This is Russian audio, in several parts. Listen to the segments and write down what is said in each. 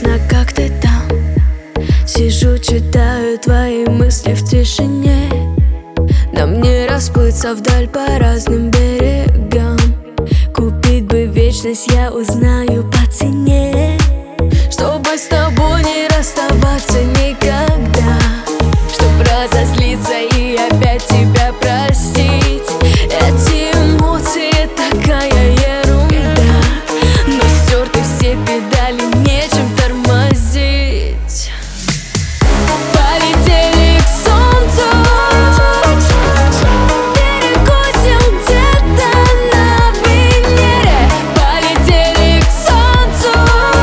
Интересно, как ты там? Сижу, читаю твои мысли в тишине. Нам не расплыться вдаль по разным берегам. Купить бы вечность, я узнаю по цене. Чтобы с тобой не расставаться никогда, чтоб разозлиться и опять тебя простить. Эти эмоции такая ерунда, но стерты все педали, нечем тормозить. Полетели к солнцу, перекусим где-то на Венере. Полетели к солнцу,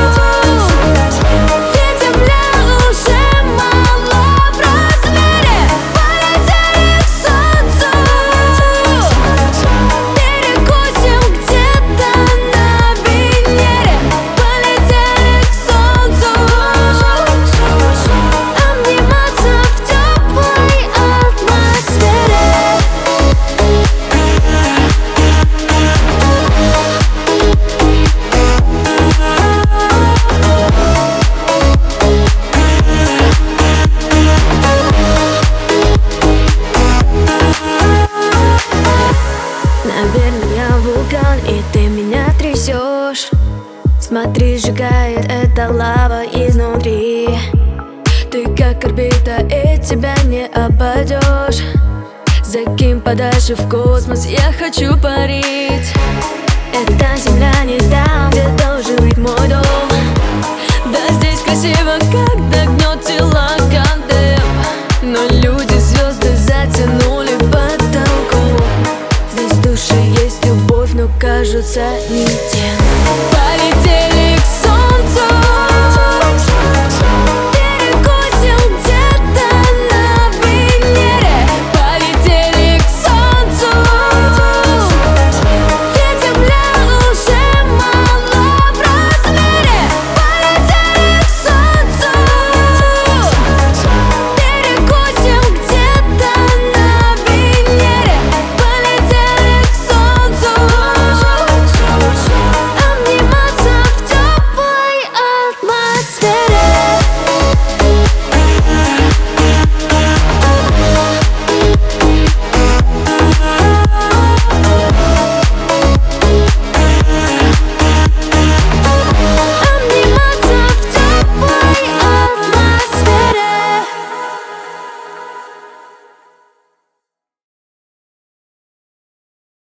ведь земля уже мала в размере. Полетели к солнцу, перекусим где-то на Венере. Полетели к солнцу, обниматься в теплой атмосфере. Наверное, я вулкан, и ты меня трясешь. Смотри, сжигает эта лава изнутри. Ты как орбита, и тебя не обойдешь. Закинь подальше в космос, я хочу парить. Эта земля не там, где должен быть мой дом. Да здесь красиво, когда гнет тела кандем. Но люди звезды затянули потолком. Здесь в душе есть любовь, но кажется не